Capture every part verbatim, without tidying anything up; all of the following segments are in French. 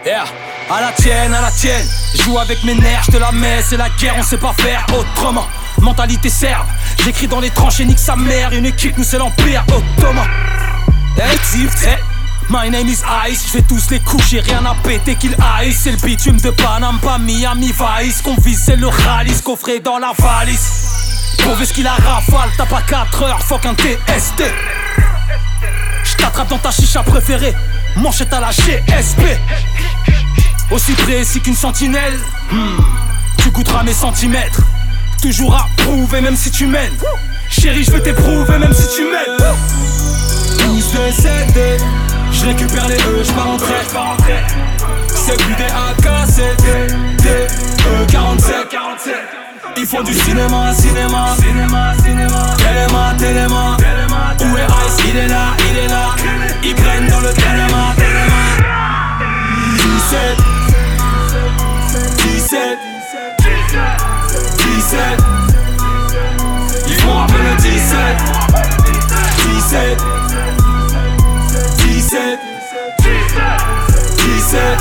Yeah, à la tienne, à la tienne. Joue avec mes nerfs, je te la mets, c'est la guerre, on sait pas faire autrement. Mentalité serbe, j'écris dans les tranchées, nique sa mère. Une équipe, nous c'est l'empire ottoman. Hey, my name is Ice, je fais tous les coups, j'ai rien à péter qu'il aille. C'est le bitume de Paname, pas Miami Vice. Qu'on vise c'est le rallye, coffré dans la valise. Pourvu ce qu'il a rafale, t'as pas quatre heures, fuck un T S T. J't'attrape dans ta chicha préférée, manchette à la G S P. Aussi précis qu'une sentinelle, hmm. Tu goûteras mes centimètres. Toujours à prouver même si tu mènes. Chérie je veux t'éprouver même si tu mènes. Tous décédés, je récupère les E, je pars en trait. C'est plus des A K, c'est des, des E quarante-sept. Ils font du cinéma, cinéma, cinéma, cinéma. Téléma, téléma. Où est Ice? Il est là, il est là. Ils prennent dans le téléma, téléma. dix-sept, dix-sept, dix-sept. Ils font un peu le dix-sept, dix-sept, dix-sept, dix-sept.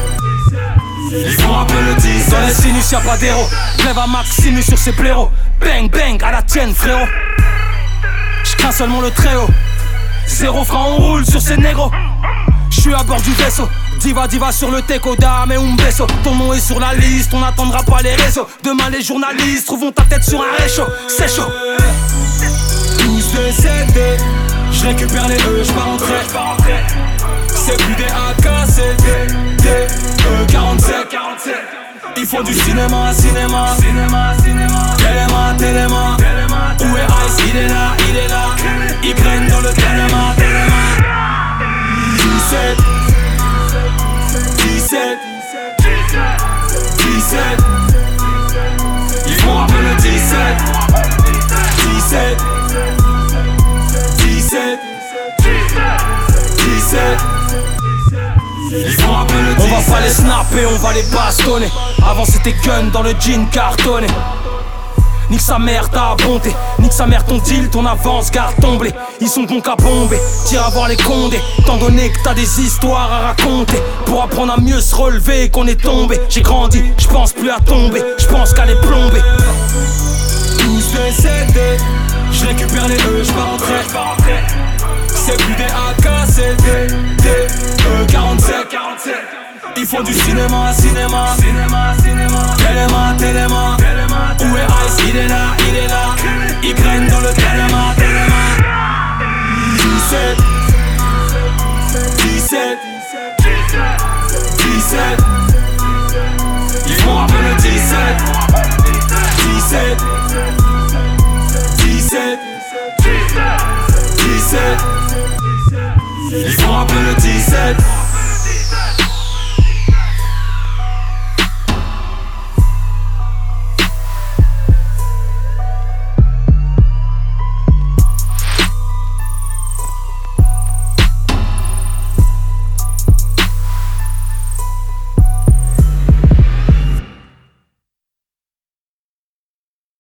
Ils font un peu le dix-sept. Dans les sinus y'a pas d'héros. Lève à Maximus sur ses blaireaux. Bang bang à la tienne frérot. J'crains seulement le très haut. Zéro franc on roule sur ces négros. J'suis à bord du vaisseau. Diva diva sur le teco dame et un beso. Ton nom est sur la liste, on n'attendra pas les réseaux. Demain les journalistes trouveront ta tête sur un réchaud. C'est chaud. Tous décédés, je récupère les E, je pars en trait. C'est plus des A K, c'est des, des E quarante-sept. Ils font du cinéma, cinéma, cinéma, cinéma. Téléma, téléma. Où est Ice? Il est là, il est là. Ils prennent dans le téléma, téléma. dix-sept, dix-sept, dix-sept. Ils font un peu le dix-sept, dix-sept, dix-sept, dix-sept. Ils font un peu le dix-sept. On va pas les snapper, on va les bastonner. Avant c'était gun dans le jean cartonné. Nique sa mère ta bonté, nique sa mère ton deal, ton avance, garde ton blé. Ils sont bons qu'à bomber, tire à voir les condés. Tant donné que t'as des histoires à raconter. Pour apprendre à mieux se relever qu'on est tombé. J'ai grandi, j'pense plus à tomber, j'pense qu'à les plomber. Tous décédés, j'récupère les E, j'pars en trait. C'est plus des A K, c'est des, des E quarante-sept. Ils font du cinéma, cinéma, cinéma, cinéma. Téléma, téléma. Où est Ice? Il est là, il est là. Ils prennent dans le téléma, téléma. dix-sept, dix-sept, dix-sept. Ils font un peu le dix-sept, dix-sept, dix-sept, dix-sept. Ils font un peu le dix-sept.